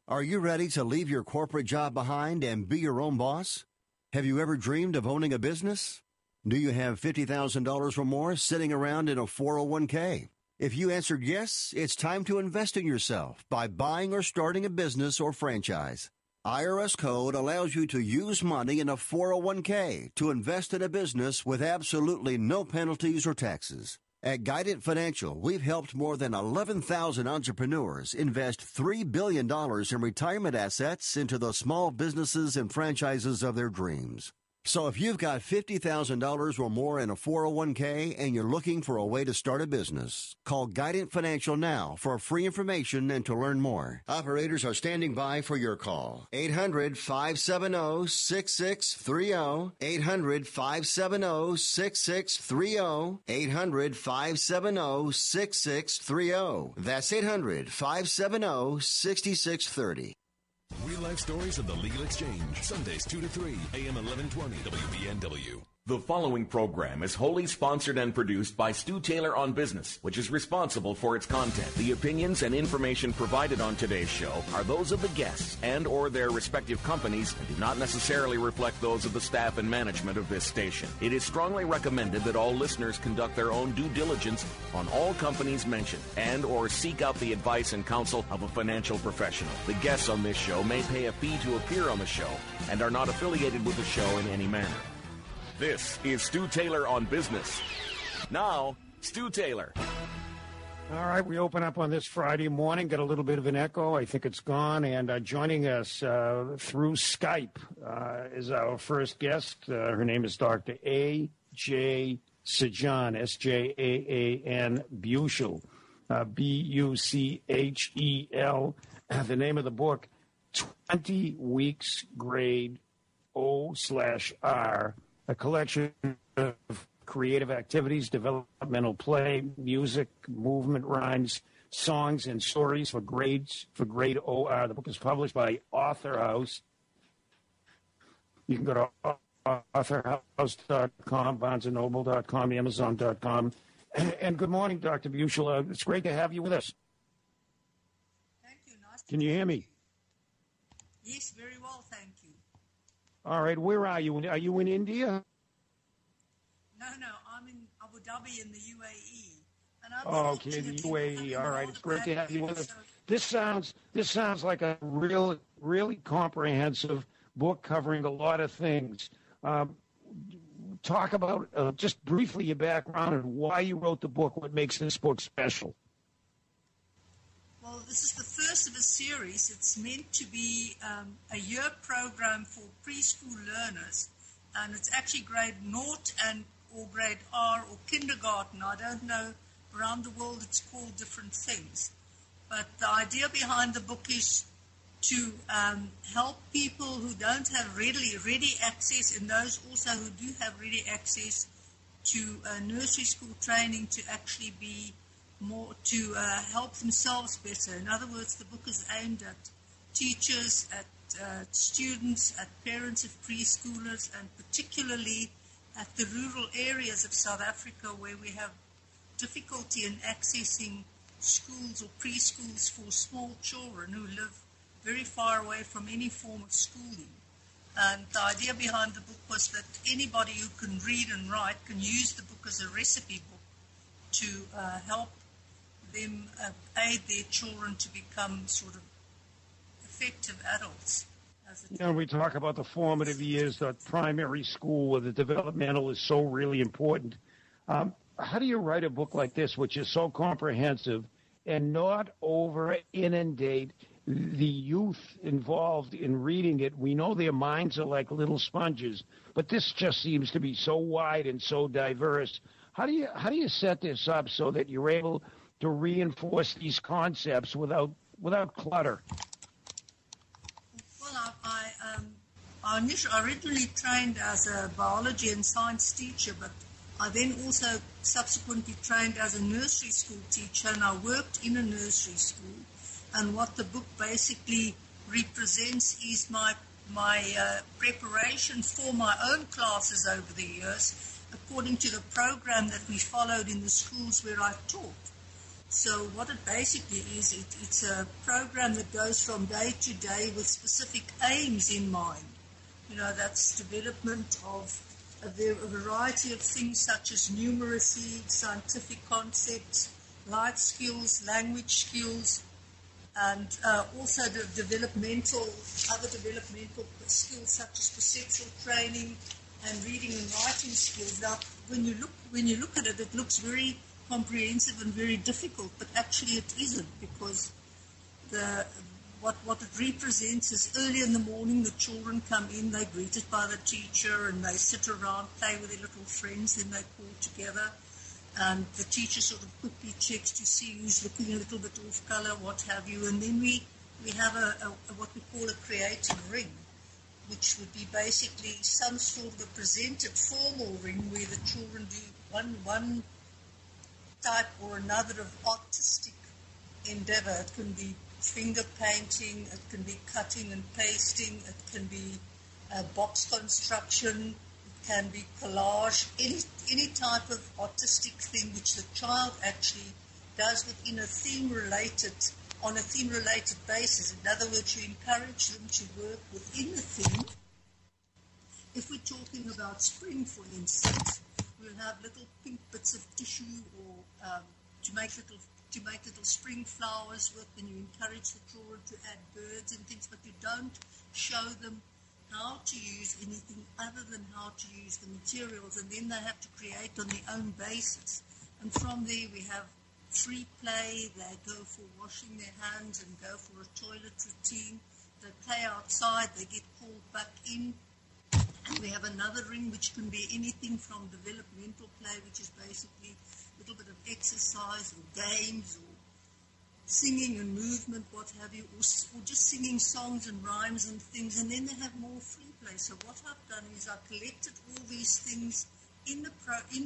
Are you ready to leave your corporate job behind and be your own boss? Have you ever dreamed of owning a business? Do you have $50,000 or more sitting around in a 401k? If you answered yes, it's time to invest in yourself by buying or starting a business or franchise. IRS Code allows you to use money in a 401k to invest in a business with absolutely no penalties or taxes. At Guidant Financial, we've helped more than 11,000 entrepreneurs invest $3 billion in retirement assets into the small businesses and franchises of their dreams. So if you've got $50,000 or more in a 401k and you're looking for a way to start a business, call Guidant Financial now for free information and to learn more. Operators are standing by for your call. 800-570-6630. 800-570-6630. 800-570-6630. That's 800-570-6630. Real life stories of the Legal Exchange. Sundays 2 to 3, AM 1120, WBNW. The following program is wholly sponsored and produced by Stu Taylor on Business, which is responsible for its content. The opinions and information provided on today's show are those of the guests and or their respective companies and do not necessarily reflect those of the staff and management of this station. It is strongly recommended that all listeners conduct their own due diligence on all companies mentioned and or seek out the advice and counsel of a financial professional. The guests on this show may pay a fee to appear on the show and are not affiliated with the show in any manner. This is Stu Taylor on Business. Now, Stu Taylor. All right, we open up on this Friday morning, got a little bit of an echo. I think it's gone. And joining us through Skype is our first guest. Her name is Dr. A.J. Sajjan, S-J-A-A-N, Buchel, B-U-C-H-E-L. The name of the book, 20 Weeks Grade O/R. A collection of creative activities, developmental play, music, movement, rhymes, songs, and stories for grades for grade OR. The book is published by Author House. You can go to authorhouse.com, barnesandnoble.com, amazon.com. And good morning, Dr. Buchel. It's great to have you with us. Thank you. Nice. Can you hear me? Yes, very well, thank you. All right, where are you? Are you in India? No, I'm in Abu Dhabi in the UAE. And okay, the UAE. All right, it's great to have you with us. This sounds like a really comprehensive book covering a lot of things. Talk about just briefly your background and why you wrote the book. What makes this book special? Well, this is the first of a series. It's meant to be a year program for preschool learners, and it's actually grade 0 or grade R or kindergarten. I don't know. Around the world, it's called different things. But the idea behind the book is to help people who don't have ready access, and those also who do have ready access to nursery school training, to actually be more to help themselves better. In other words, the book is aimed at teachers, at students, at parents of preschoolers, and particularly at the rural areas of South Africa where we have difficulty in accessing schools or preschools for small children who live very far away from any form of schooling. And the idea behind the book was that anybody who can read and write can use the book as a recipe book to help them aid their children to become sort of effective adults. We talk about the formative years, the primary school, where the developmental is so really important. How do you write a book like this, which is so comprehensive, and not over-inundate the youth involved in reading it? We know their minds are like little sponges, but this just seems to be so wide and so diverse. How do you set this up so that you're able to reinforce these concepts without clutter? Well, I originally trained as a biology and science teacher, but I then also subsequently trained as a nursery school teacher, and I worked in a nursery school. And what the book basically represents is my preparation for my own classes over the years, according to the program that we followed in the schools where I taught. So what it basically is, it's a program that goes from day to day with specific aims in mind. That's development of a variety of things such as numeracy, scientific concepts, life skills, language skills, and also the other developmental skills such as perceptual training and reading and writing skills. Now, when you look at it, it looks very comprehensive and very difficult, but actually it isn't, because what it represents is early in the morning the children come in, they're greeted by the teacher, and they sit around, play with their little friends, then they call together, and the teacher sort of quickly checks to see who's looking a little bit off color, what have you, and then we have a what we call a creative ring, which would be basically some sort of a presented formal ring where the children do one type or another of artistic endeavor. It can be finger painting, it can be cutting and pasting, it can be box construction, it can be collage, any type of artistic thing which the child actually does on a theme-related basis. In other words, you encourage them to work within the theme. If we're talking about spring, for instance, we'll have little pink bits of tissue or to make little spring flowers with, and you encourage the children to add birds and things, but you don't show them how to use anything other than how to use the materials, and then they have to create on their own basis. And from there we have free play, they go for washing their hands and go for a toilet routine, they play outside, they get called back in. And we have another ring which can be anything from developmental play, which is basically a little bit of exercise or games or singing and movement, what have you, or just singing songs and rhymes and things, and then they have more free play. So what I've done is I've collected all these things in the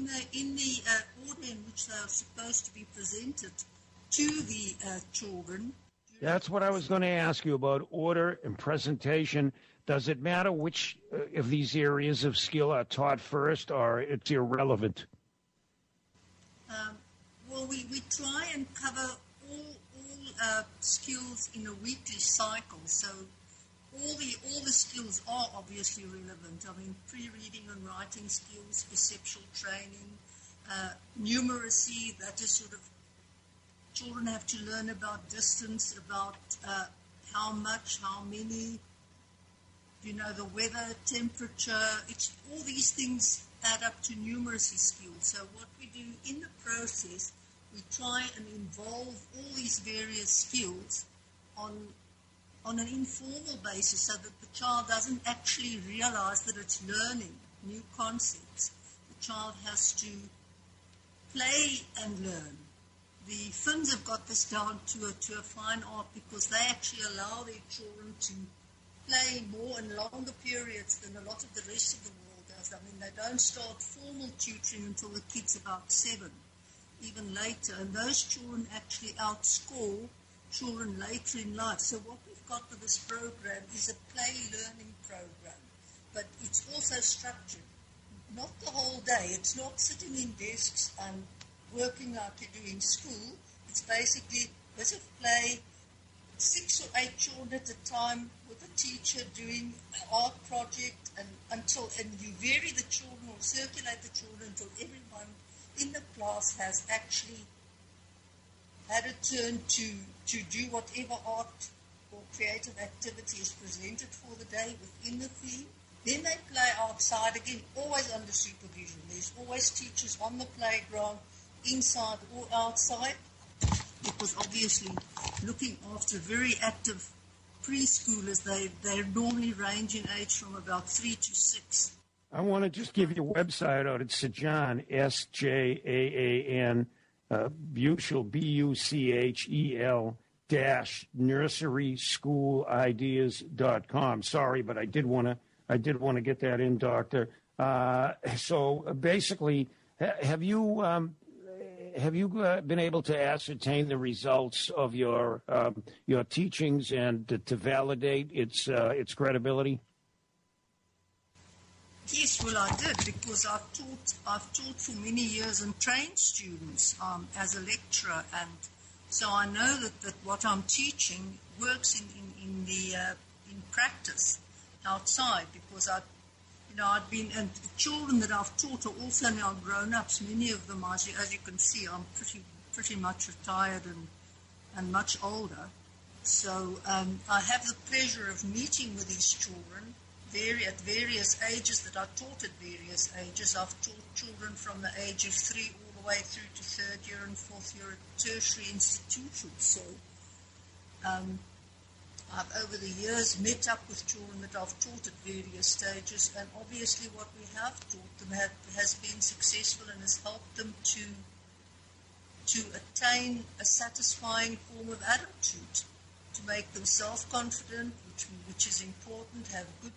order in which they are supposed to be presented to the children. That's what I was going to ask you about, order and presentation. Does it matter which of these areas of skill are taught first, or it's irrelevant? Well, we try and cover all skills in a weekly cycle. So all the skills are obviously relevant. I mean, pre-reading and writing skills, perceptual training, numeracy, that is sort of, children have to learn about distance, about how much, how many, the weather, temperature. It's all these things add up to numeracy skills. So what we do in the process, we try and involve all these various skills on an informal basis, so that the child doesn't actually realize that it's learning new concepts. The child has to play and learn. The Finns have got this down to a fine art, because they actually allow their children to play more and longer periods than a lot of the rest of the world does. I mean, they don't start formal tutoring until the kid's about 7, even later. And those children actually outscore children later in life. So what we've got with this program is a play learning program, but it's also structured. Not the whole day. It's not sitting in desks and working like you do in school. It's basically bits of play, 6 or 8 children at a time with a teacher doing an art project, and you vary the children or circulate the children until everyone in the class has actually had a turn to do whatever art or creative activity is presented for the day within the theme. Then they play outside, again, always under supervision. There's always teachers on the playground, inside or outside, because obviously looking after very active preschoolers, they normally range in age from about 3 to 6. I want to just give you a website out. It's Sjaan, S-J-A-A-N, Buchel, nurseryschoolideas.com. Sorry, but I did want to get that in, Doctor. So basically, have you been able to ascertain the results of your teachings and to validate its credibility? Yes, well, I did, because I've taught for many years and trained students as a lecturer, and so I know that what I'm teaching works in practice outside, because I've been, and the children that I've taught are also now grown-ups. Many of them, as you can see, I'm pretty much retired and much older. So I have the pleasure of meeting with these children at various ages that I taught at various ages. I've taught children from the age of 3 all the way through to 3rd year and 4th year at tertiary institutions. So I've over the years met up with children that I've taught at various stages, and obviously what we have taught them has been successful and has helped them to attain a satisfying form of adulthood, to make them self-confident, which is important, have good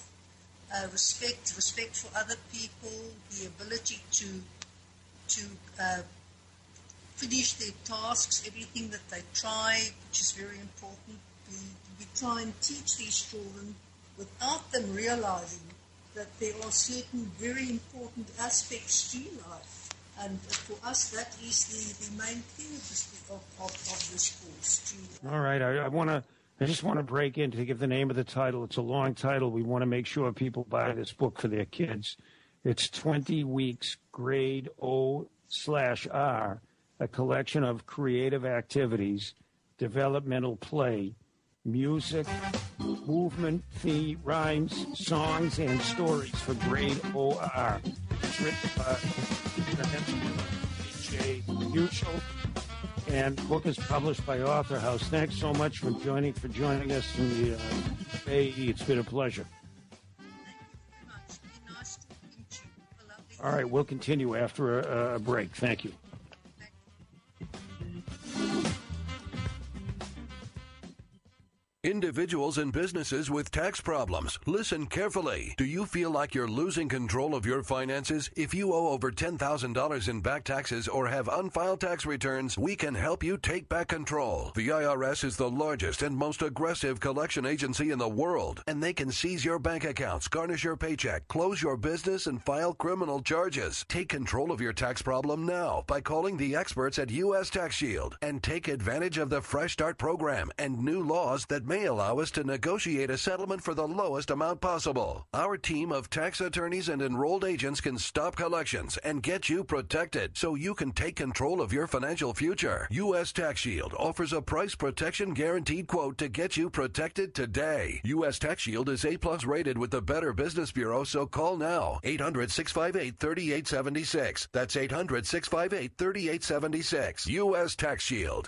respect for other people, the ability to finish their tasks, everything that they try, which is very important. We try and teach these children without them realizing that there are certain very important aspects to life. And for us, that is the main thing of this course. All right, I just want to break in to give the name of the title. It's a long title. We want to make sure people buy this book for their kids. It's 20 Weeks Grade O/R, a collection of creative activities, developmental play, music, movement, theme, rhymes, songs, and stories for grade OR. It's written by J. Mutual, and the book is published by Author House. Thanks so much for joining us in the AE. It's been a pleasure. Thank you very much. It's been nice talking to you. All right, we'll continue after a break. Thank you. Individuals and businesses with tax problems, listen carefully. Do you feel like you're losing control of your finances? If you owe over $10,000 in back taxes or have unfiled tax returns, we can help you take back control. The IRS is the largest and most aggressive collection agency in the world, and they can seize your bank accounts, garnish your paycheck, close your business, and file criminal charges. Take control of your tax problem now by calling the experts at U.S. Tax Shield and take advantage of the Fresh Start program and new laws that may allow us to negotiate a settlement for the lowest amount possible. Our team of tax attorneys and enrolled agents can stop collections and get you protected so you can take control of your financial future. U.S. Tax Shield offers a price protection guaranteed quote to get you protected today. U.S. Tax Shield is A+ rated with the Better Business Bureau, so call now. 800-658-3876. That's 800-658-3876. U.S. Tax Shield.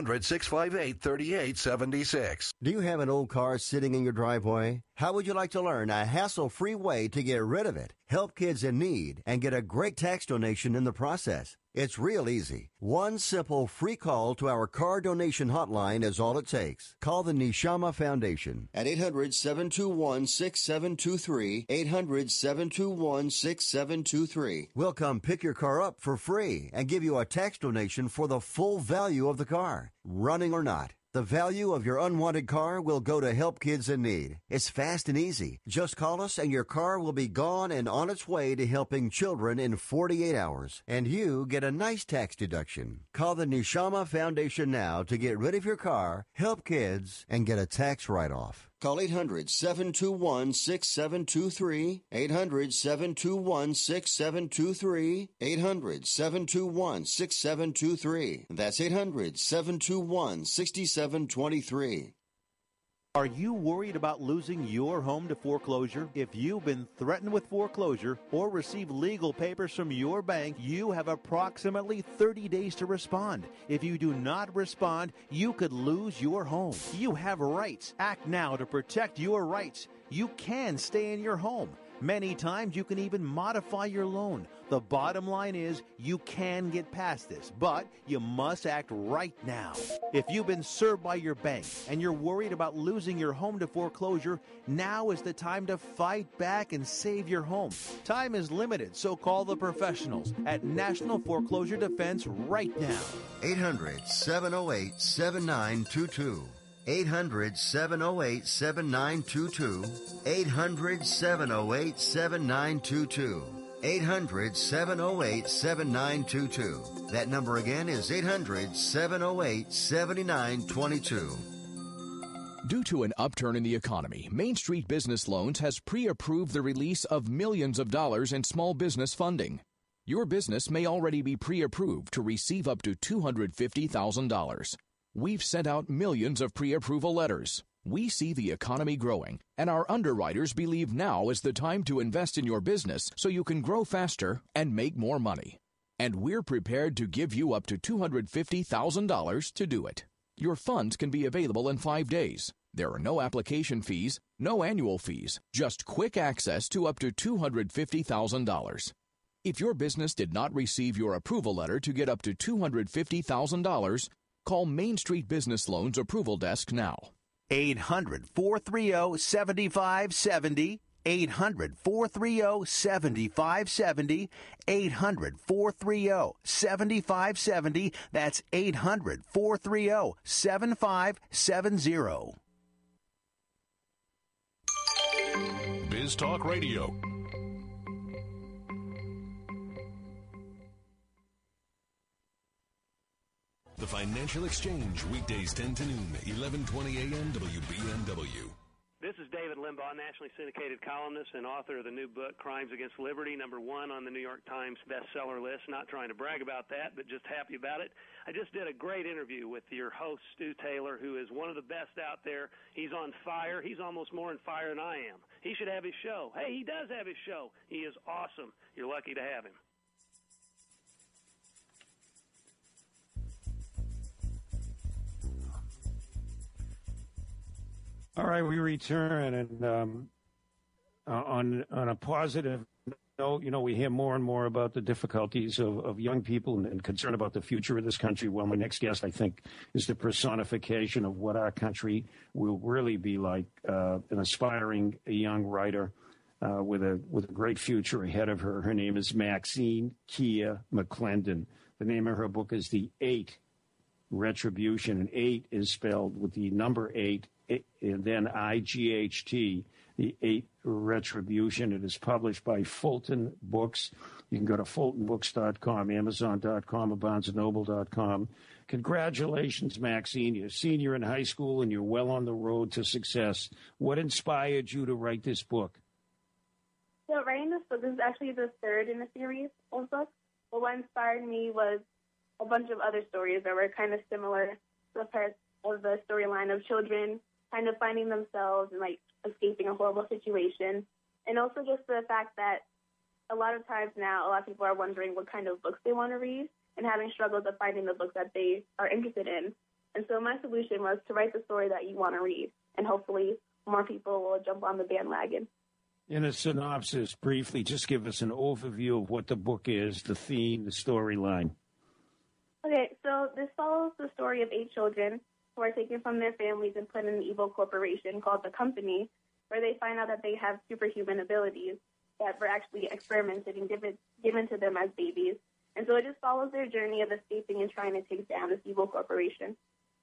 800-658-3876. Do you have an old car sitting in your driveway? How would you like to learn a hassle-free way to get rid of it, help kids in need, and get a great tax donation in the process? It's real easy. One simple free call to our car donation hotline is all it takes. Call the Neshama Foundation at 800-721-6723, 800-721-6723. We'll come pick your car up for free and give you a tax donation for the full value of the car, running or not. The value of your unwanted car will go to help kids in need. It's fast and easy. Just call us and your car will be gone and on its way to helping children in 48 hours. And you get a nice tax deduction. Call the Neshama Foundation now to get rid of your car, help kids, and get a tax write-off. Call 800-721-6723, 800-721-6723, 800-721-6723. That's 800-721-6723. Are you worried about losing your home to foreclosure? If you've been threatened with foreclosure or received legal papers from your bank, you have approximately 30 days to respond. If you do not respond, you could lose your home. You have rights. Act now to protect your rights. You can stay in your home. Many times you can even modify your loan. The bottom line is you can get past this, but you must act right now. If you've been served by your bank and you're worried about losing your home to foreclosure, now is the time to fight back and save your home. Time is limited, so call the professionals at National Foreclosure Defense right now. 800-708-7922. 800-708-7922. 800-708-7922. 800-708-7922. That number again is 800-708-7922. Due to an upturn in the economy, Main Street Business Loans has pre-approved the release of millions of dollars in small business funding. Your business may already be pre-approved to receive up to $250,000. We've sent out millions of pre-approval letters. We see the economy growing, and our underwriters believe now is the time to invest in your business so you can grow faster and make more money. And we're prepared to give you up to $250,000 to do it. Your funds can be available in 5 days. There are no application fees, no annual fees, just quick access to up to $250,000. If your business did not receive your approval letter to get up to $250,000, call Main Street Business Loans Approval Desk now. 800-430-7570. 800-430-7570. 800-430-7570. That's 800-430-7570. Biz Talk Radio. The Financial Exchange, weekdays 10 to noon, 11:20 a.m. WBNW. This is David Limbaugh, nationally syndicated columnist and author of the new book, Crimes Against Liberty, #1 on the New York Times bestseller list. Not trying to brag about that, but just happy about it. I just did a great interview with your host, Stu Taylor, who is one of the best out there. He's on fire. He's almost more on fire than I am. He should have his show. Hey, he does have his show. He is awesome. You're lucky to have him. All right, we return, and on a positive note, we hear more and more about the difficulties of young people and concern about the future of this country. Well, my next guest, I think, is the personification of what our country will really be like, an aspiring young writer with a great future ahead of her. Her name is Maxine Kia McClendon. The name of her book is The 8 Retribution, and 8 is spelled with the number 8, and then IGHT, The 8 Retribution. It is published by Fulton Books. You can go to fultonbooks.com, amazon.com, or barnesandnoble.com. Congratulations, Maxine. You're a senior in high school, and you're well on the road to success. What inspired you to write this book? So writing this book, this is actually the third in a series of books. But what inspired me was a bunch of other stories that were kind of similar to the parts of the storyline of children kind of finding themselves and, escaping a horrible situation. And also just the fact that a lot of times now, a lot of people are wondering what kind of books they want to read and having struggles of finding the books that they are interested in. And so my solution was to write the story that you want to read, and hopefully more people will jump on the bandwagon. In a synopsis, briefly, just give us an overview of what the book is, the theme, the storyline. Okay, so this follows the story of 8 children who are taken from their families and put in an evil corporation called the Company, where they find out that they have superhuman abilities that were actually experimented and given to them as babies. And so it just follows their journey of escaping and trying to take down this evil corporation.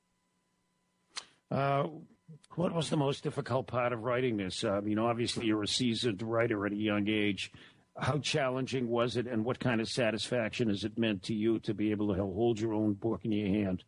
What was the most difficult part of writing this? Obviously you're a seasoned writer at a young age. How challenging was it, and what kind of satisfaction has it meant to you to be able to hold your own book in your hand?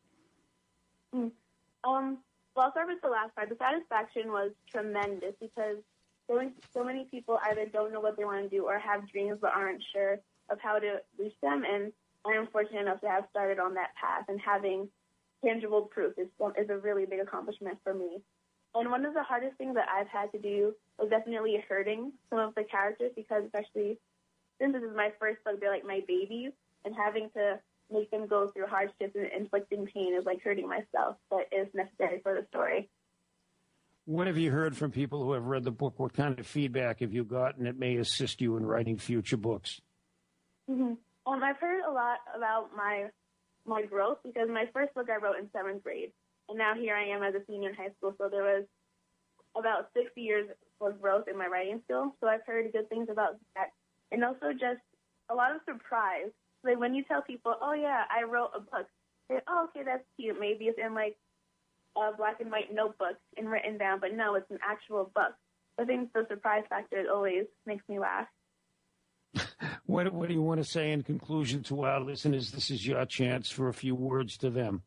Well, I'll start with the last part. The satisfaction was tremendous because so many people either don't know what they want to do or have dreams but aren't sure of how to reach them. And I am fortunate enough to have started on that path, and having tangible proof is a really big accomplishment for me. And one of the hardest things that I've had to do was definitely hurting some of the characters, because especially since this is my first book, they're like my babies, and having to make them go through hardships and inflicting pain is like hurting myself, but it's necessary for the story. What have you heard from people who have read the book? What kind of feedback have you gotten that may assist you in writing future books? Mm-hmm. I've heard a lot about my growth, because my first book I wrote in 7th grade, and now here I am as a senior in high school, so there was about 6 years of growth in my writing skills. So I've heard good things about that, and also just a lot of surprise. Like when you tell people, oh yeah, I wrote a book, they say, oh, okay, that's cute. Maybe it's in black and white notebook and written down, but no, it's an actual book. I think the surprise factor always makes me laugh. What do you want to say in conclusion to our listeners? This is your chance for a few words to them.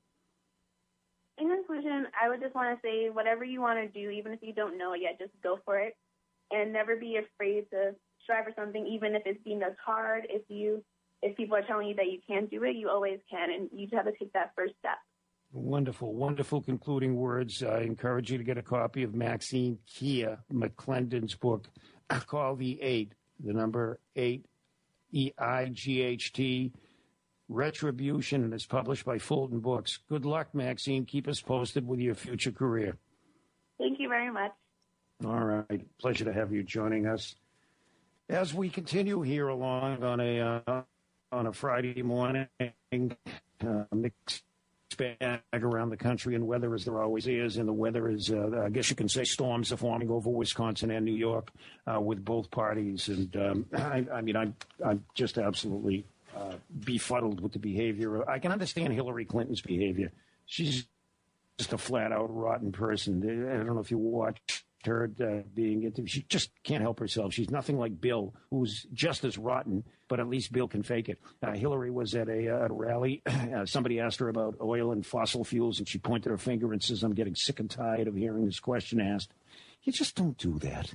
In conclusion, I would just want to say whatever you want to do, even if you don't know it yet, just go for it. And never be afraid to strive for something, even if it's deemed as hard. If people are telling you that you can't do it, you always can, and you just have to take that first step. Wonderful, wonderful concluding words. I encourage you to get a copy of Maxine Kia McClendon's book called The Eight, the number 8, EIGHT, Retribution, and it's published by Fulton Books. Good luck, Maxine. Keep us posted with your future career. Thank you very much. All right. Pleasure to have you joining us. As we continue here along on a Friday morning, mixed bag around the country, and weather as there always is, and the weather is, I guess you can say, storms are forming over Wisconsin and New York with both parties. And I'm just absolutely befuddled with the behavior. I can understand Hillary Clinton's behavior. She's just a flat-out rotten person. I don't know if you watched her being interviewed. She just can't help herself. She's nothing like Bill, who's just as rotten, but at least Bill can fake it. Hillary was at a rally. Somebody asked her about oil and fossil fuels, and she pointed her finger and says, "I'm getting sick and tired of hearing this question asked." You just don't do that.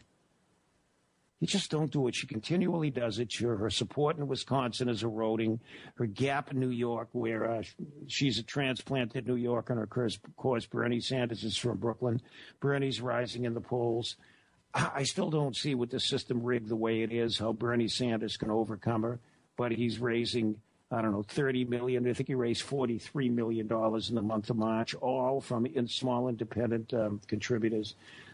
You just don't do it. She continually does it. Her support in Wisconsin is eroding. Her gap in New York, where she's a transplanted New Yorker, and of course, Bernie Sanders is from Brooklyn. Bernie's rising in the polls. I still don't see, with the system rigged the way it is, how Bernie Sanders can overcome her. But he's raising, I don't know, $30 million. I think he raised $43 million in the month of March, all from small independent contributors.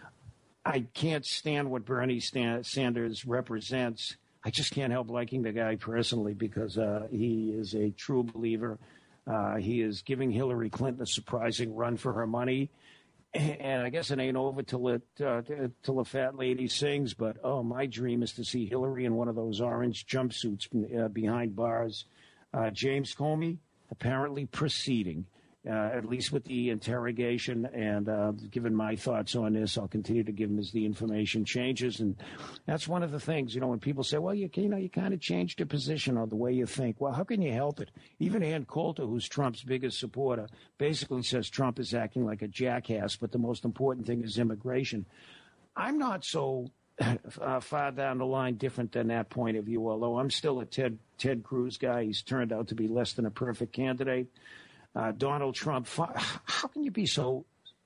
I can't stand what Bernie Sanders represents. I just can't help liking the guy personally because he is a true believer. He is giving Hillary Clinton a surprising run for her money. And I guess it ain't over till the fat lady sings. But, my dream is to see Hillary in one of those orange jumpsuits behind bars. James Comey apparently proceeding. At least with the interrogation, and given my thoughts on this, I'll continue to give them as the information changes. And that's one of the things, when people say, well, you kind of changed your position or the way you think. Well, how can you help it? Even Ann Coulter, who's Trump's biggest supporter, basically says Trump is acting like a jackass, but the most important thing is immigration. I'm not so far down the line different than that point of view, although I'm still a Ted Cruz guy. He's turned out to be less than a perfect candidate. Donald Trump, how can you be so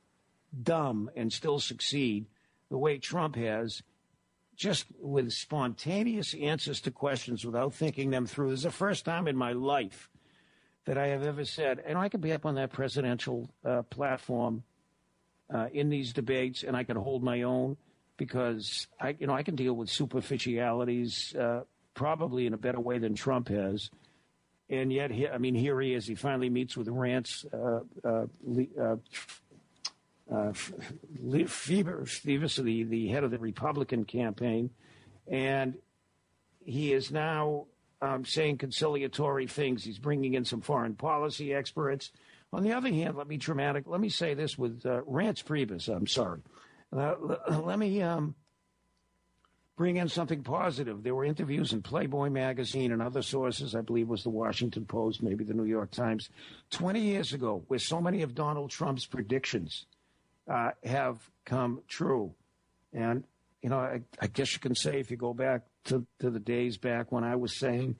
dumb and still succeed the way Trump has, just with spontaneous answers to questions without thinking them through? This is the first time in my life that I have ever said, and I can be up on that presidential platform in these debates, and I can hold my own because I can deal with superficialities probably in a better way than Trump has. And yet, here he is. He finally meets with Rance Stevens, the head of the Republican campaign, and he is now saying conciliatory things. He's bringing in some foreign policy experts. On the other hand, let me say this with Rance Priebus. I'm sorry. Let me bring in something positive. There were interviews in Playboy magazine and other sources, I believe was the Washington Post, maybe the New York Times, 20 years ago, where so many of Donald Trump's predictions have come true. And, I guess you can say, if you go back to the days back when I was saying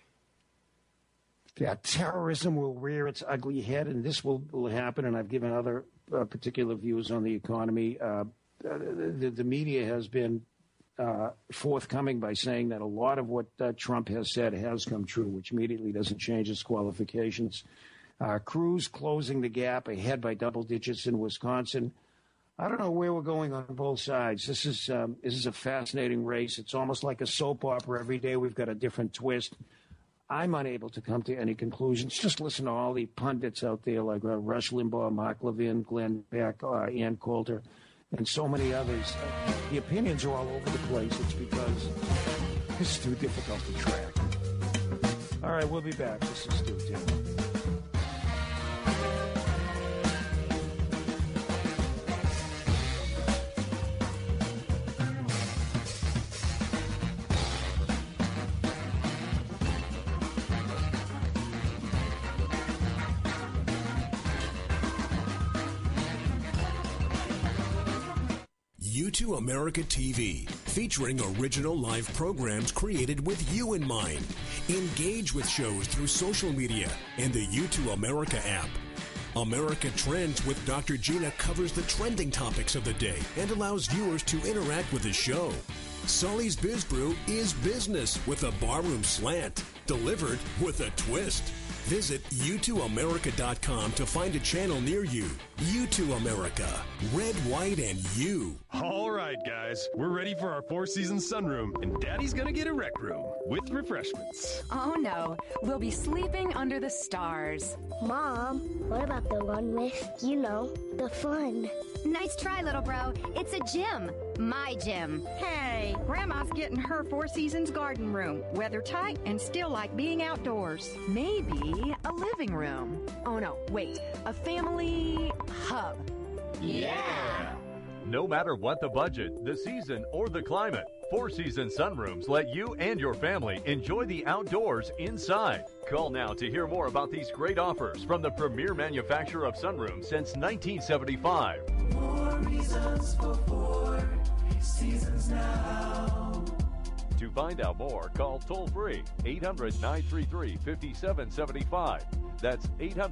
that terrorism will rear its ugly head and this will happen, and I've given other particular views on the economy, the media has been forthcoming by saying that a lot of what Trump has said has come true, which immediately doesn't change his qualifications. Cruz closing the gap ahead by double digits in Wisconsin. I don't know where we're going on both sides. This is a fascinating race. It's almost like a soap opera. Every day we've got a different twist. I'm unable to come to any conclusions. Just listen to all the pundits out there like Rush Limbaugh, Mark Levin, Glenn Beck, Ann Coulter, and so many others. The opinions are all over the place. It's because it's too difficult to track. All right, we'll be back. This is Stu Taylor. U2 America TV, featuring original live programs created with you in mind. Engage with shows through social media and the U2 America app. America Trends with Dr. Gina covers the trending topics of the day and allows viewers to interact with the show. Sully's Biz Brew is business with a barroom slant, delivered with a twist. Visit U2America.com to find a channel near you. U2 America. Red, white, and you. All right, guys. We're ready for our four-season sunroom, and Daddy's gonna get a rec room with refreshments. Oh, no. We'll be sleeping under the stars. Mom, what about the one with, the fun? Nice try, little bro. It's a gym. My gym. Hey, Grandma's getting her Four Seasons garden room. Weather tight and still like being outdoors. Maybe a living room. Oh, no, wait. A family hub. Yeah! No matter what the budget, the season, or the climate, Four Seasons Sunrooms let you and your family enjoy the outdoors inside. Call now to hear more about these great offers from the premier manufacturer of sunrooms since 1975. More reasons for Four Seasons now. To find out more, call toll-free 800-933-5775. That's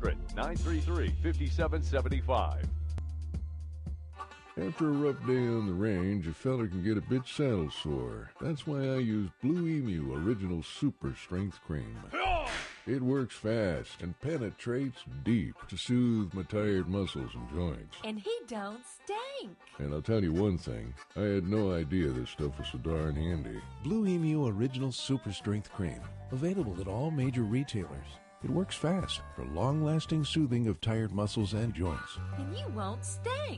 800-933-5775. After a rough day on the range, a fella can get a bit saddle sore. That's why I use Blue Emu Original Super Strength Cream. It works fast and penetrates deep to soothe my tired muscles and joints. And he don't stink. And I'll tell you one thing, I had no idea this stuff was so darn handy. Blue Emu Original Super Strength Cream. Available at all major retailers. It works fast for long-lasting soothing of tired muscles and joints. And you won't stink.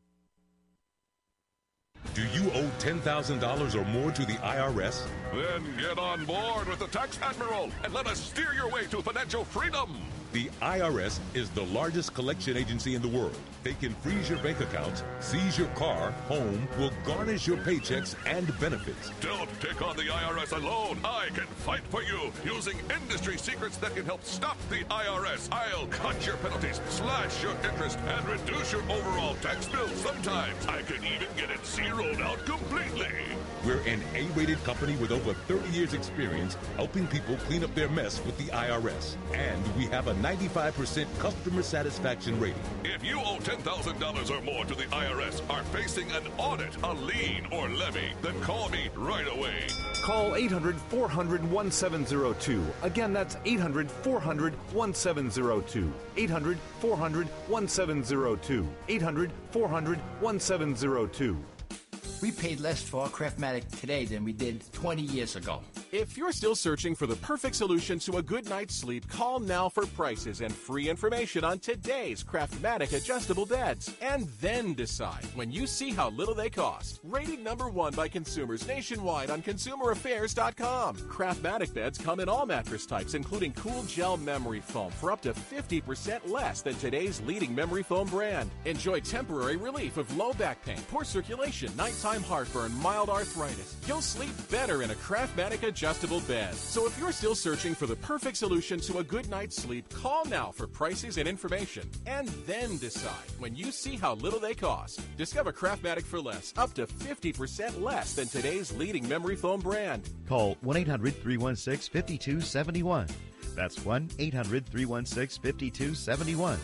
Do you owe $10,000 or more to the IRS? Then get on board with the Tax Admiral and let us steer your way to financial freedom. The IRS is the largest collection agency in the world. They can freeze your bank accounts, seize your car, home, will garnish your paychecks and benefits. Don't take on the IRS alone. I can fight for you using industry secrets that can help stop the IRS. I'll cut your penalties, slash your interest, and reduce your overall tax bill. Sometimes I can even get it zeroed out completely. We're an A-rated company with over 30 years experience helping people clean up their mess with the IRS. And we have a 95% customer satisfaction rating. If you owe $10,000 or more to the IRS, are facing an audit, a lien, or levy, then call me right away. Call 800-400-1702. Again, that's 800-400-1702. 800-400-1702. 800-400-1702. We paid less for our Craftmatic today than we did 20 years ago. If you're still searching for the perfect solution to a good night's sleep, call now for prices and free information on today's Craftmatic adjustable beds. And then decide when you see how little they cost. Rated #1 by consumers nationwide on ConsumerAffairs.com. Craftmatic beds come in all mattress types, including cool gel memory foam for up to 50% less than today's leading memory foam brand. Enjoy temporary relief of low back pain, poor circulation, nighttime heartburn, mild arthritis. You'll sleep better in a Craftmatic adjustable bed. So if you're still searching for the perfect solution to a good night's sleep, call now for prices and information. And then decide when you see how little they cost. Discover Craftmatic for less, up to 50% less than today's leading memory foam brand. Call 1-800-316-5271. That's 1-800-316-5271.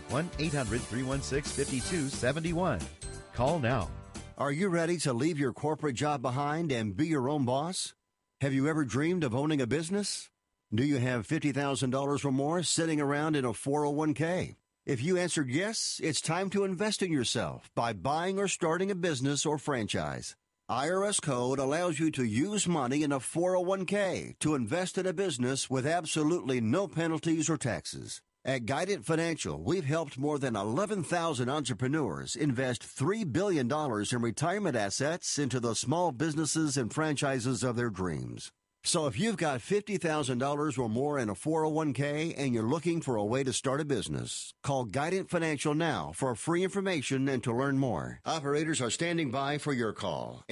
1-800-316-5271. Call now. Are you ready to leave your corporate job behind and be your own boss? Have you ever dreamed of owning a business? Do you have $50,000 or more sitting around in a 401k? If you answered yes, it's time to invest in yourself by buying or starting a business or franchise. IRS Code allows you to use money in a 401k to invest in a business with absolutely no penalties or taxes. At Guidant Financial, we've helped more than 11,000 entrepreneurs invest $3 billion in retirement assets into the small businesses and franchises of their dreams. So if you've got $50,000 or more in a 401k and you're looking for a way to start a business, call Guidant Financial now for free information and to learn more. Operators are standing by for your call.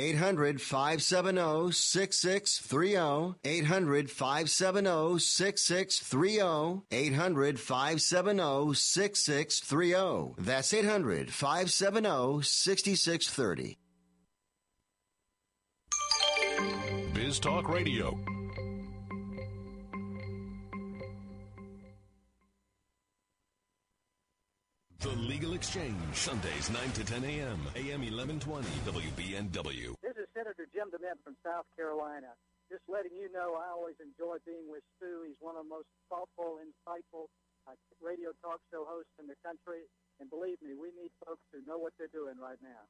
800-570-6630. 800-570-6630. 800-570-6630. That's 800-570-6630. Biz Talk Radio. The Legal Exchange, Sundays 9 to 10 a.m., AM 1120, WBNW. This is Senator Jim DeMint from South Carolina. Just letting you know I always enjoy being with Stu. He's one of the most thoughtful, insightful radio talk show hosts in the country. And believe me, we need folks who know what they're doing right now.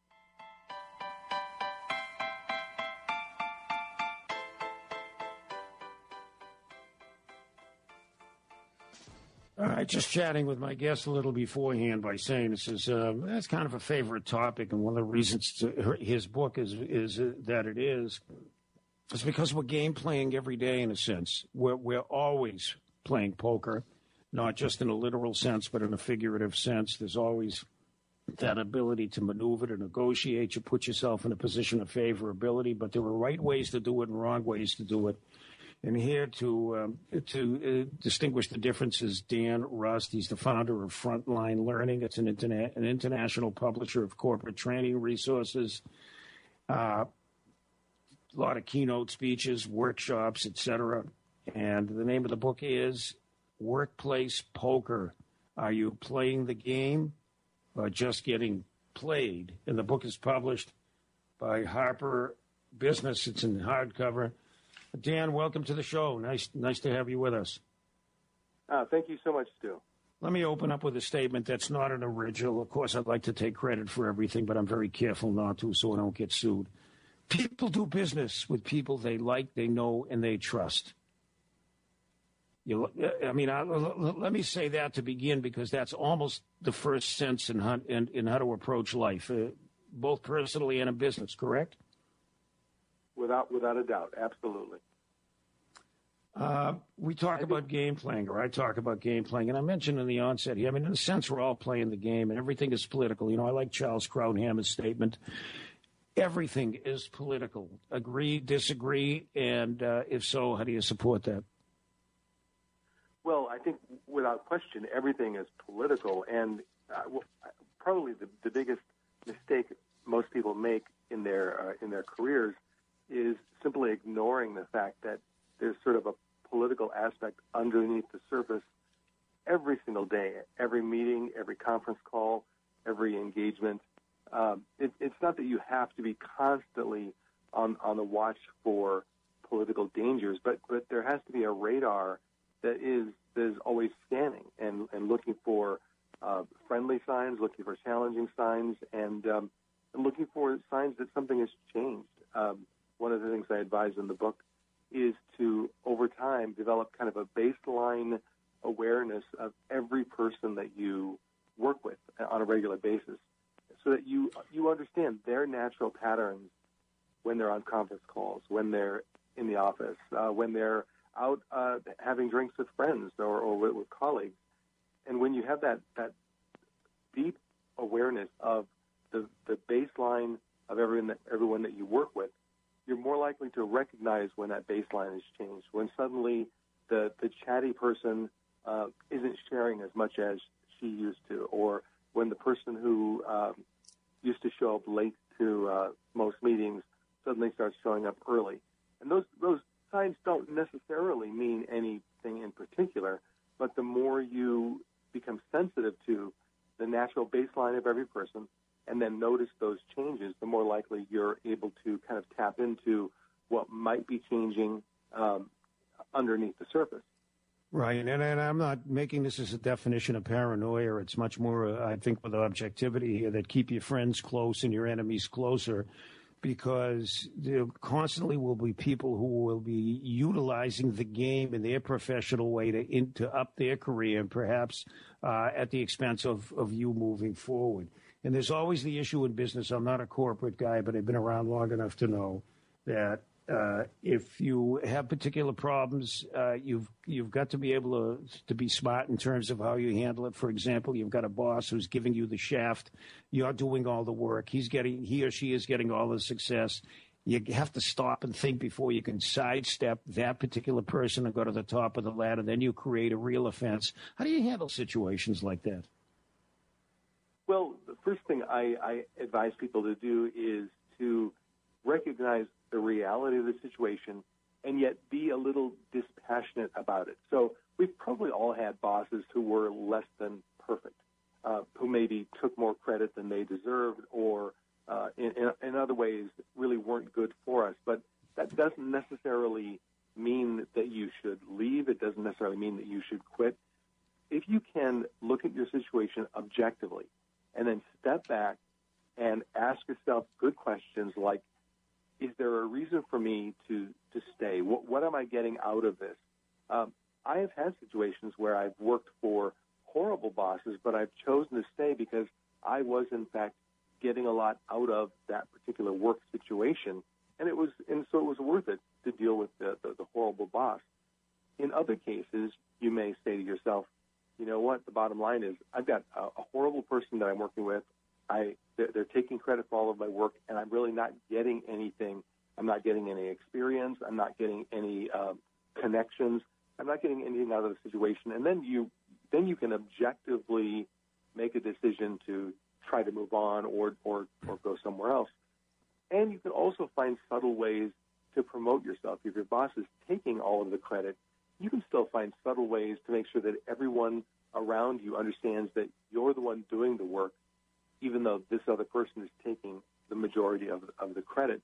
All right, just chatting with my guest a little beforehand by saying this is that's kind of a favorite topic, and one of the reasons his book is that it is because we're game playing every day in a sense. We're always playing poker, not just in a literal sense, but in a figurative sense. There's always that ability to maneuver, to negotiate, you put yourself in a position of favorability, but there are right ways to do it and wrong ways to do it. And here to distinguish the difference is Dan Rust. He's the founder of Frontline Learning. It's an international publisher of corporate training resources, a lot of keynote speeches, workshops, etc. And the name of the book is Workplace Poker. Are you playing the game or just getting played? And the book is published by Harper Business. It's in hardcover. Dan, welcome to the show. Nice to have you with us. Thank you so much, Stu. Let me open up with a statement that's not an original. Of course, I'd like to take credit for everything, but I'm very careful not to so I don't get sued. People do business with people they like, they know, and they trust. Let me say that to begin, because that's almost the first sense in how to approach life, both personally and in business, correct? Without a doubt, absolutely. We talk about game playing, or I talk about game playing, and I mentioned in the onset here, in a sense, we're all playing the game, and everything is political. I like Charles Krauthammer's statement. Everything is political. Agree, disagree, and if so, how do you support that? Well, I think without question, everything is political, and probably the biggest mistake most people make in their careers is simply ignoring the fact that there's sort of a political aspect underneath the surface every single day, every meeting, every conference call, every engagement. It's not that you have to be constantly on the watch for political dangers, but there has to be a radar that is always scanning and looking for friendly signs, looking for challenging signs, and looking for signs that something has changed. One of the things I advise in the book is to, over time, develop kind of a baseline awareness of every person that you work with on a regular basis, so that you understand their natural patterns when they're on conference calls, when they're in the office, when they're out having drinks with friends or with colleagues. And when you have that deep awareness of the baseline of everyone that you work with, you're more likely to recognize when that baseline has changed, when suddenly the chatty person isn't sharing as much as she used to, or when the person who used to show up late to most meetings suddenly starts showing up early. And those signs don't necessarily mean anything in particular, but the more you become sensitive to the natural baseline of every person, and then notice those changes, the more likely you're able to kind of tap into what might be changing underneath the surface. Right, and I'm not making this as a definition of paranoia. It's much more, I think, with objectivity here, that keep your friends close and your enemies closer, because there constantly will be people who will be utilizing the game in their professional way to up their career, and perhaps at the expense of you moving forward. And there's always the issue in business. I'm not a corporate guy, but I've been around long enough to know that if you have particular problems, you've got to be able to be smart in terms of how you handle it. For example, you've got a boss who's giving you the shaft. You're doing all the work. He or she is getting all the success. You have to stop and think before you can sidestep that particular person and go to the top of the ladder. Then you create a real offense. How do you handle situations like that? Well, the first thing I advise people to do is to recognize the reality of the situation and yet be a little dispassionate about it. So we've probably all had bosses who were less than perfect, who maybe took more credit than they deserved, or in other ways really weren't good for us. But that doesn't necessarily mean that you should leave. It doesn't necessarily mean that you should quit. If you can look at your situation objectively and then step back and ask yourself good questions like, is there a reason for me to stay? What am I getting out of this? I have had situations where I've worked for horrible bosses, but I've chosen to stay because I was, in fact, getting a lot out of that particular work situation, and so it was worth it to deal with the horrible boss. In other cases, you may say to yourself, you know what, the bottom line is I've got a horrible person that I'm working with. They're taking credit for all of my work, and I'm really not getting anything. I'm not getting any experience. I'm not getting any connections. I'm not getting anything out of the situation. And then you can objectively make a decision to try to move on or go somewhere else. And you can also find subtle ways to promote yourself. If your boss is taking all of the credit, you can still find subtle ways to make sure that everyone around you understands that you're the one doing the work, even though this other person is taking the majority of the credit.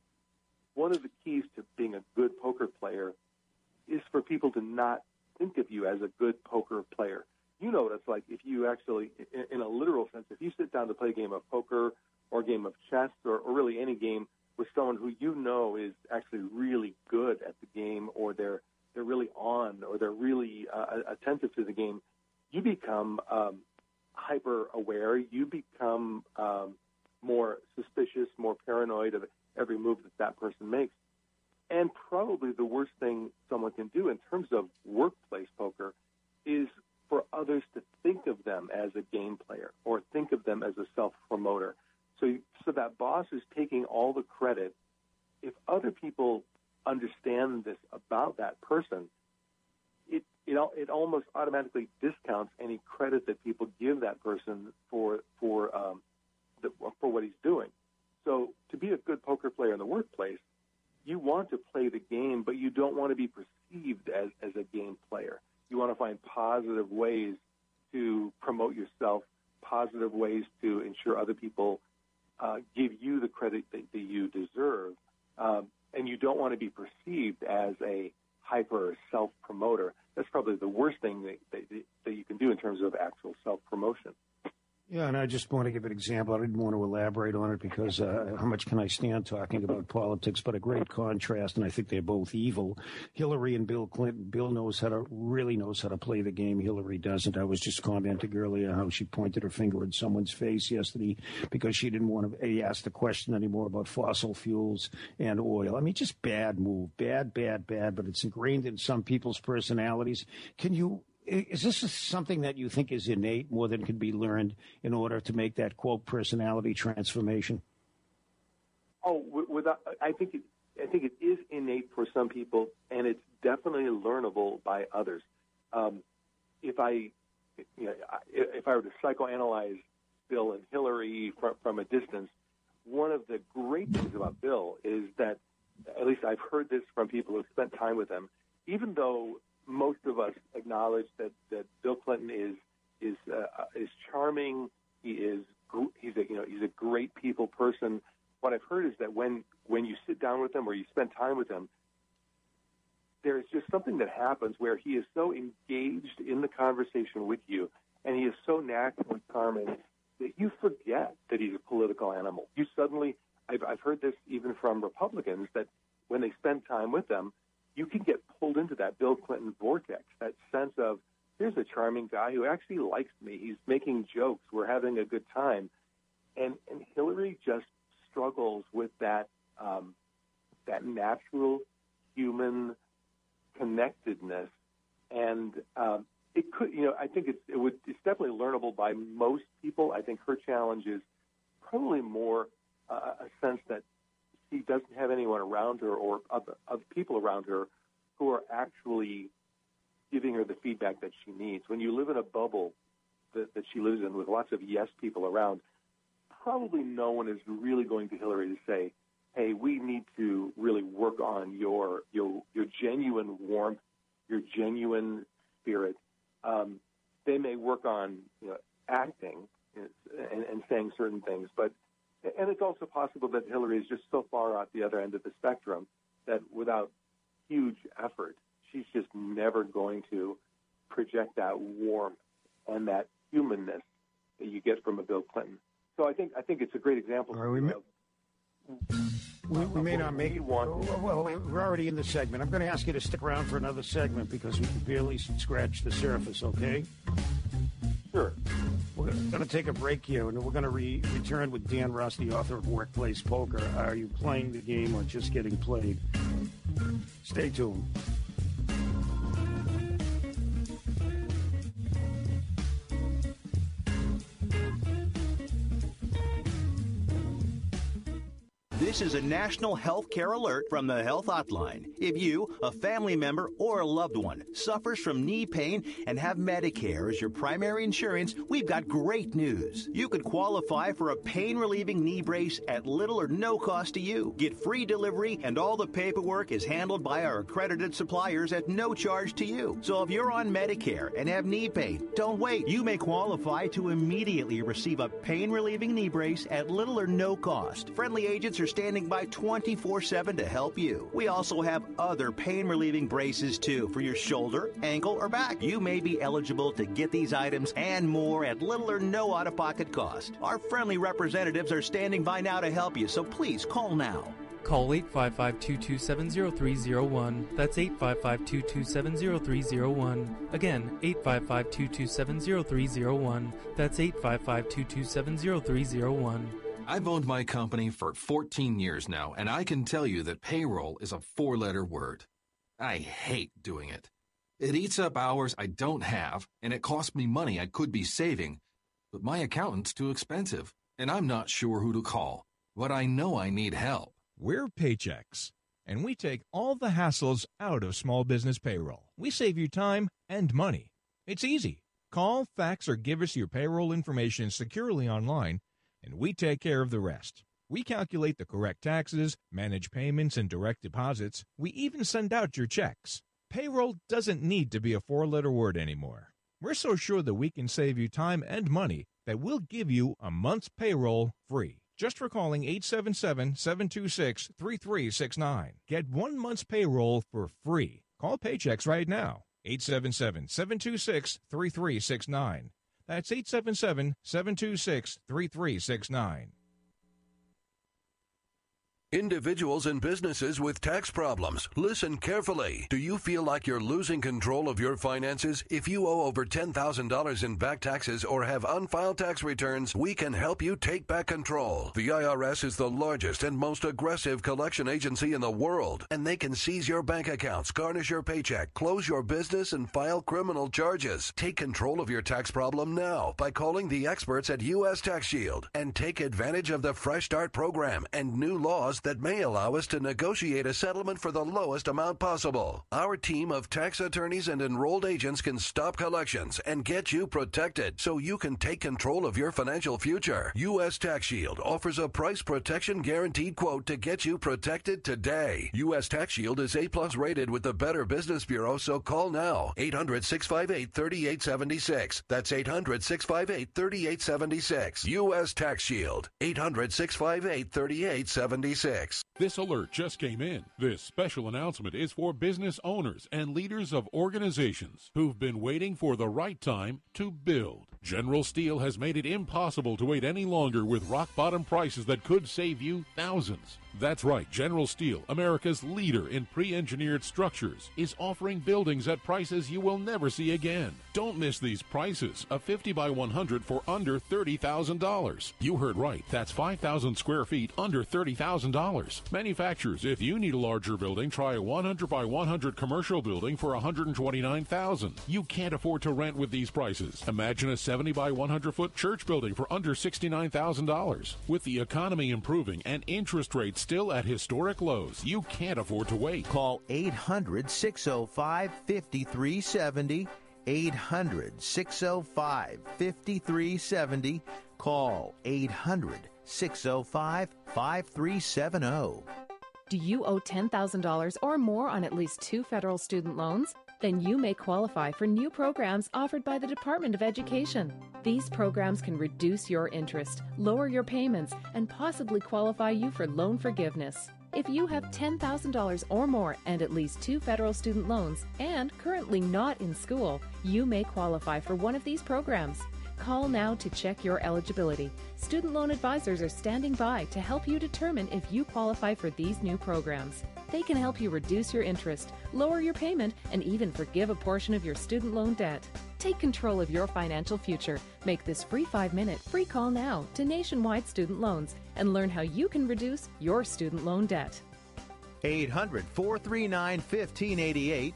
One of the keys to being a good poker player is for people to not think of you as a good poker player. You know what it's like if you actually, in a literal sense, if you sit down to play a game of poker or a game of chess or really any game with someone who you know is actually really good at the game, or they're really on, or they're really attentive to the game, you become hyper aware. You become more suspicious, more paranoid of every move that person makes. And probably the worst thing someone can do in terms of workplace poker is for others to think of them as a game player or think of them as a self-promoter. So that boss is taking all the credit. If other people understand this about that person, it almost automatically discounts any credit that people give that person for what he's doing. So to be a good poker player in the workplace, you want to play the game, but you don't want to be perceived as a game player. You want to find positive ways to promote yourself, positive ways to ensure other people give you the credit that you deserve. And you don't want to be perceived as a hyper self-promoter. That's probably the worst thing that you can do in terms of actual self-promotion. Yeah, and I just want to give an example. I didn't want to elaborate on it because how much can I stand talking about politics, but a great contrast, and I think they're both evil. Hillary and Bill Clinton. Bill really knows how to play the game. Hillary doesn't. I was just commenting earlier how she pointed her finger at someone's face yesterday because she didn't want to ask the question anymore about fossil fuels and oil. I mean, just bad move. Bad, but it's ingrained in some people's personalities. Is this something that you think is innate more than can be learned in order to make that, quote, personality transformation? I think it is innate for some people, and it's definitely learnable by others. If I were to psychoanalyze Bill and Hillary from a distance, one of the great things about Bill is that, at least I've heard this from people who've spent time with him, even though most of us acknowledge that Bill Clinton is charming. He's a great people person. What I've heard is that when you sit down with him or you spend time with him, there's just something that happens where he is so engaged in the conversation with you, and he is so naturally charming that you forget that he's a political animal. You suddenly, I've heard this even from Republicans, that when they spend time with them, you can get pulled into that Bill Clinton vortex, that sense of, here's a charming guy who actually likes me. He's making jokes. We're having a good time. And Hillary just struggles with that natural human connectedness. And it could, I think it's definitely learnable by most people. I think her challenge is probably more a sense that she doesn't have anyone around her or other people around her who are actually giving her the feedback that she needs. When you live in a bubble that she lives in with lots of yes people around, probably no one is really going to Hillary to say, hey, we need to really work on your genuine warmth, your genuine spirit. They may work on acting and saying certain things, and it's also possible that Hillary is just so far out the other end of the spectrum that without huge effort, she's just never going to project that warmth and that humanness that you get from a Bill Clinton. So I think it's a great example. We may not make it. Well, we're already in the segment. I'm going to ask you to stick around for another segment because we can barely scratch the surface, okay? Sure. We're going to take a break here, and we're going to return with Dan Ross, the author of Workplace Poker. Are you playing the game or just getting played? Stay tuned. This is a national health care alert from the Health Hotline. If you, a family member, or a loved one suffers from knee pain and have Medicare as your primary insurance, we've got great news. You could qualify for a pain-relieving knee brace at little or no cost to you. Get free delivery, and all the paperwork is handled by our accredited suppliers at no charge to you. So if you're on Medicare and have knee pain, don't wait. You may qualify to immediately receive a pain-relieving knee brace at little or no cost. Friendly agents are standing by 24/7 to help you. We also have other pain-relieving braces, too, for your shoulder, ankle, or back. You may be eligible to get these items and more at little or no out-of-pocket cost. Our friendly representatives are standing by now to help you, so please call now. Call 855-227-0301. That's 855-227-0301. Again, 855-227-0301. That's 855-227-0301. I've owned my company for 14 years now, and I can tell you that payroll is a 4-letter word. I hate doing it. It eats up hours I don't have, and it costs me money I could be saving. But my accountant's too expensive, and I'm not sure who to call. But I know I need help. We're Paychex, and we take all the hassles out of small business payroll. We save you time and money. It's easy. Call, fax, or give us your payroll information securely online, and we take care of the rest. We calculate the correct taxes, manage payments and direct deposits. We even send out your checks. Payroll doesn't need to be a 4-letter word anymore. We're so sure that we can save you time and money that we'll give you a month's payroll free. Just for calling 877-726-3369. Get 1 month's payroll for free. Call Paychex right now. 877-726-3369. That's 877-726-3369. Individuals and businesses with tax problems, listen carefully. Do you feel like you're losing control of your finances? If you owe over $10,000 in back taxes or have unfiled tax returns, we can help you take back control. The IRS is the largest and most aggressive collection agency in the world, and they can seize your bank accounts, garnish your paycheck, close your business, and file criminal charges. Take control of your tax problem now by calling the experts at U.S. Tax Shield and take advantage of the Fresh Start program and new laws that may allow us to negotiate a settlement for the lowest amount possible. Our team of tax attorneys and enrolled agents can stop collections and get you protected so you can take control of your financial future. U.S. Tax Shield offers a price protection guaranteed quote to get you protected today. U.S. Tax Shield is A+ rated with the Better Business Bureau, so call now. 800-658-3876. That's 800-658-3876. U.S. Tax Shield. 800-658-3876. This alert just came in. This special announcement is for business owners and leaders of organizations who've been waiting for the right time to build. General Steel has made it impossible to wait any longer with rock-bottom prices that could save you thousands. That's right, General Steel, America's leader in pre-engineered structures, is offering buildings at prices you will never see again. Don't miss these prices. A 50 by 100 for under $30,000. You heard right. That's 5,000 square feet under $30,000. Manufacturers, if you need a larger building, try a 100 by 100 commercial building for $129,000. You can't afford to rent with these prices. Imagine a 70 by 100 foot church building for under $69,000. With the economy improving and interest rates still at historic lows, you can't afford to wait. Call 800-605-5370. 800-605-5370. Call 800 605-5370. Do you owe $10,000 or more on at least 2 federal student loans? Then you may qualify for new programs offered by the Department of Education. These programs can reduce your interest, lower your payments, and possibly qualify you for loan forgiveness. If you have $10,000 or more and at least 2 federal student loans and currently not in school, you may qualify for one of these programs. Call now to check your eligibility. Student loan advisors are standing by to help you determine if you qualify for these new programs. They can help you reduce your interest, lower your payment, and even forgive a portion of your student loan debt. Take control of your financial future. Make this free 5-minute free call now to Nationwide Student Loans and learn how you can reduce your student loan debt. 800-439-1588,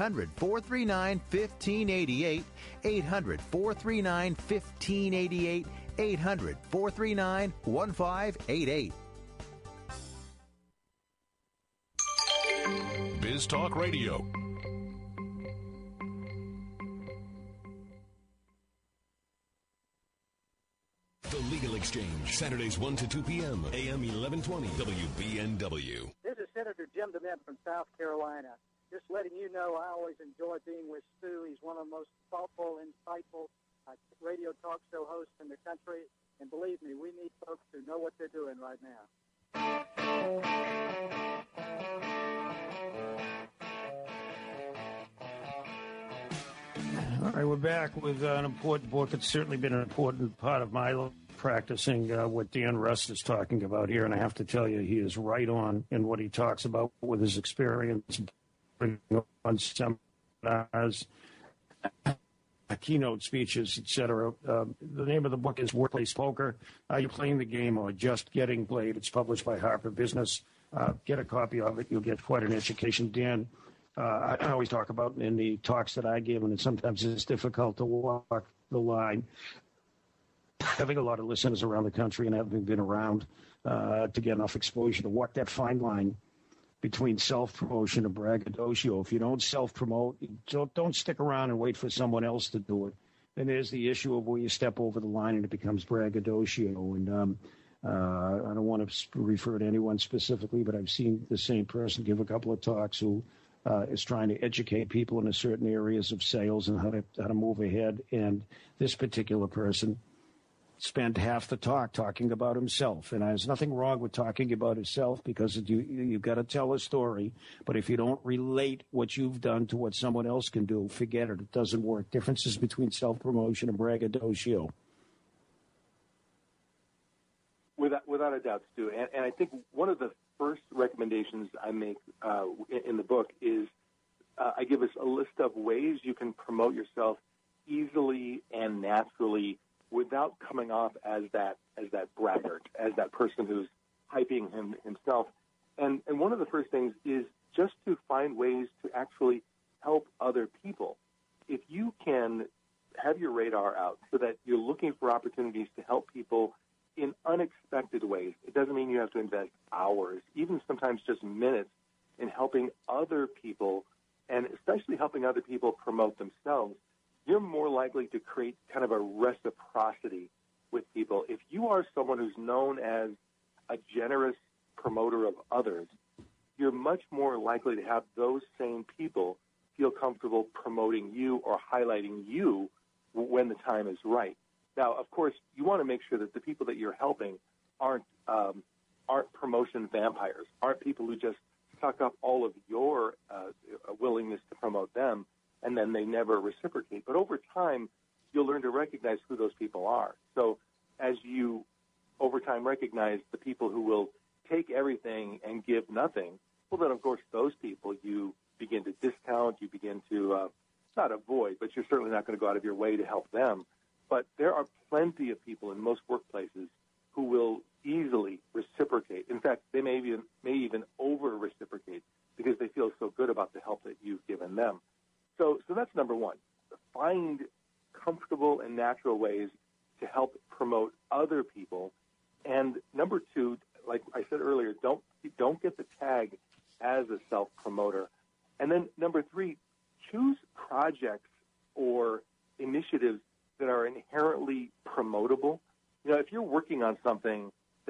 800-439-1588, 800-439-1588, 800-439-1588. Biz Talk Radio. The Legal Exchange, Saturdays 1 to 2 p.m., AM 1120, WBNW. This is Senator Jim DeMint from South Carolina. Just letting you know I always enjoy being with Stu. He's one of the most thoughtful, insightful radio talk show hosts in the country. And believe me, we need folks who know what they're doing right now. All right, we're back with an important book. It's certainly been an important part of my life, practicing what Dan Rust is talking about here. And I have to tell you, he is right on in what he talks about with his experience bringing on seminars, keynote speeches, etc. The name of the book is Workplace Poker. You're playing the game or just getting played. It's published by Harper Business. Get a copy of it. You'll get quite an education. Dan, I always talk about in the talks that I give, and sometimes it's difficult to walk the line. Having a lot of listeners around the country and having been around to get enough exposure to walk that fine line between self-promotion and braggadocio. If you don't self-promote, don't stick around and wait for someone else to do it. Then there's the issue of where you step over the line and it becomes braggadocio. And I don't want to refer to anyone specifically, but I've seen the same person give a couple of talks who is trying to educate people in a certain areas of sales and how to move ahead. And this particular person spent half the talk talking about himself. And there's nothing wrong with talking about himself because you've got to tell a story. But if you don't relate what you've done to what someone else can do, forget it. It doesn't work. Differences between self-promotion and braggadocio. Without a doubt, Stu. And I think one of the first recommendations I make in the book is I give us a list of ways you can promote yourself easily and naturally without coming off as that braggart, as that person who's hyping himself. And one of the first things is just to find ways to actually help other people. If you can have your radar out so that you're looking for opportunities to help people in unexpected ways, it doesn't mean you have to invest hours, even sometimes just minutes, in helping other people, and especially helping other people promote themselves. You're more likely to create kind of a reciprocity with people. If you are someone who's known as a generous promoter of others, you're much more likely to have those same people feel comfortable promoting you or highlighting you when the time is right. Now, of course, you want to make sure that the people that you're helping aren't promotion vampires, aren't people who just suck up all of your willingness to promote them, and then they never reciprocate. But over time, you'll learn to recognize who those people are. So as you, over time, recognize the people who will take everything and give nothing, well, then, of course, those people you begin to discount, you begin to not avoid, but you're certainly not going to go out of your way to help them. But there are plenty of people in most workplaces who will easily reciprocate. In fact, they may even over-reciprocate because they feel so good about the help that you've given them. So that's number one. Find comfortable and natural ways to help promote other people. And number two, like I said earlier, don't get the tag as a self-promoter. And then number three, choose projects or initiatives that are inherently promotable. You know, if you're working on something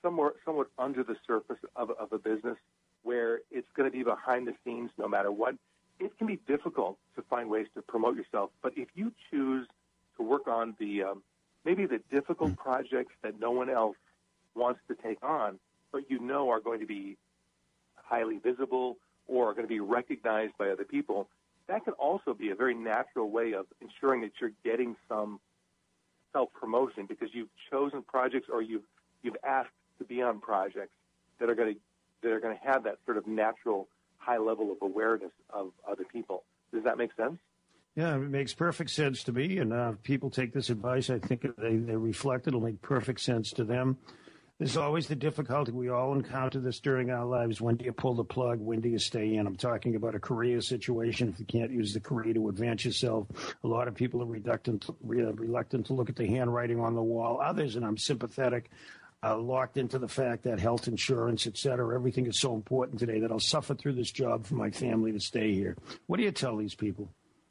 somewhat under the surface of a business, where it's going to be behind the scenes no matter what, it can be difficult to find ways to promote yourself. But if you choose to work on the maybe the difficult projects that no one else wants to take on, but you know are going to be highly visible or are going to be recognized by other people, that can also be a very natural way of ensuring that you're getting some self-promotion, because you've chosen projects or you've asked to be on projects that are going to have that sort of natural high level of awareness of other people. Does that make sense? Yeah, it makes perfect sense to me, and if people take this advice, I think they reflect, it'll make perfect sense to them. There's always the difficulty. We all encounter this during our lives. When do you pull the plug? When do you stay in? I'm talking about a career situation. If you can't use the career to advance yourself, a lot of people are reluctant to look at the handwriting on the wall. Others, and I'm sympathetic, are locked into the fact that health insurance, et cetera, everything is so important today that I'll suffer through this job for my family to stay here. What do you tell these people?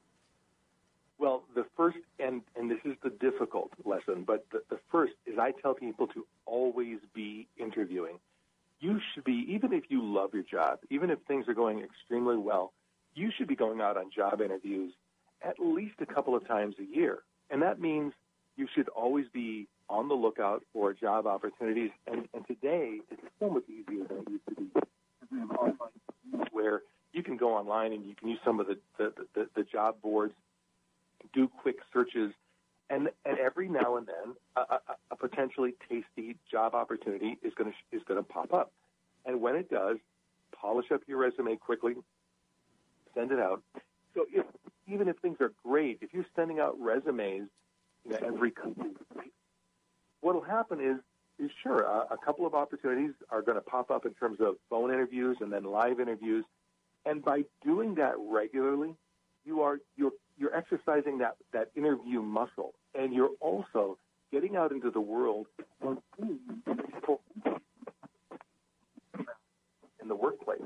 Well, the first, and this is the difficult lesson, but the first is I tell people to always be interviewing. You should be, even if you love your job, even if things are going extremely well, you should be going out on job interviews at least a couple of times a year. And that means you should always be on the lookout for job opportunities. And today, it's so much easier than it used to be, where you can go online and you can use some of the job boards, do quick searches, and every now and then a potentially tasty job opportunity is going to pop up. And when it does, polish up your resume quickly, send it out. So even if things are great, if you're sending out resumes every couple of weeks, what will happen is sure, a couple of opportunities are going to pop up in terms of phone interviews and then live interviews. And by doing that regularly, you're exercising that interview muscle, and you're also getting out into the world and seeing people in the workplace.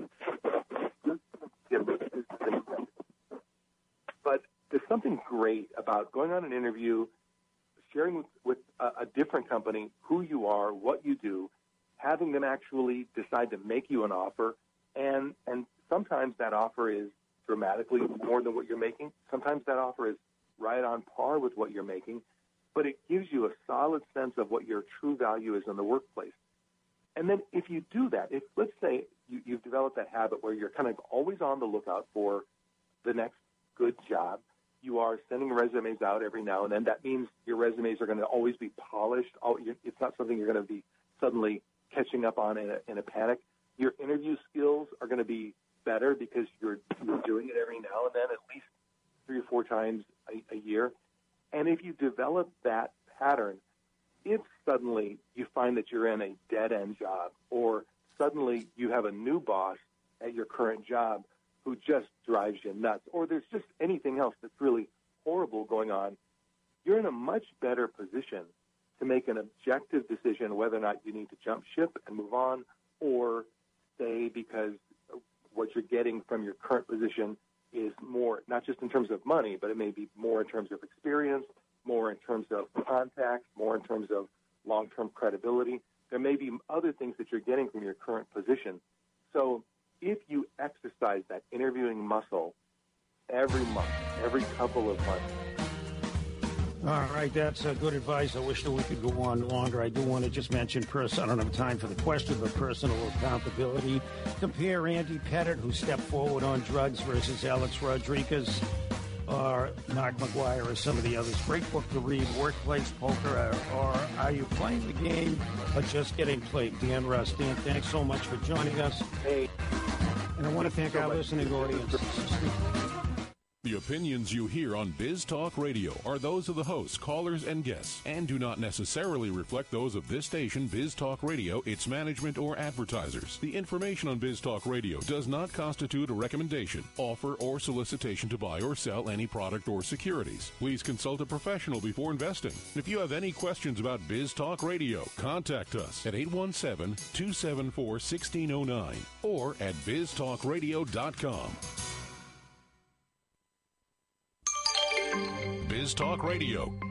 But there's something great about going on an interview, sharing with a different company who you are, what you do, having them actually decide to make you an offer, and sometimes that offer is dramatically more than what you're making. Sometimes that offer is right on par with what you're making, but it gives you a solid sense of what your true value is in the workplace. And then if you do that, if let's say you've developed that habit where you're kind of always on the lookout for the next good job, you are sending resumes out every now and then. That means your resumes are going to always be polished. It's not something you're going to be suddenly catching up on in a panic. Your interview skills are going to be better because you're doing it every now and then, at least 3 or 4 times a year. And if you develop that pattern, if suddenly you find that you're in a dead-end job, or suddenly you have a new boss at your current job who just drives you nuts, or there's just anything else that's really horrible going on, you're in a much better position to make an objective decision whether or not you need to jump ship and move on or stay, because what you're getting from your current position is more, not just in terms of money, but it may be more in terms of experience, more in terms of contacts, more in terms of long-term credibility. There may be other things that you're getting from your current position. So if you exercise that interviewing muscle every month, every couple of months. All right, that's good advice. I wish that we could go on longer. I do want to just mention, I don't have time for the question, but personal accountability. Compare Andy Pettit, who stepped forward on drugs, versus Alex Rodriguez or Mark McGuire or some of the others. Great book to read, Workplace Poker, or Are You Playing the Game or Just Getting Played? Dan Russ. Dan, thanks so much for joining us. Hey. And I want to thank our listening audience. The opinions you hear on Biz Talk Radio are those of the hosts, callers, and guests, and do not necessarily reflect those of this station, Biz Talk Radio, its management, or advertisers. The information on Biz Talk Radio does not constitute a recommendation, offer, or solicitation to buy or sell any product or securities. Please consult a professional before investing. If you have any questions about Biz Talk Radio, contact us at 817-274-1609 or at biztalkradio.com. Biz Talk Radio,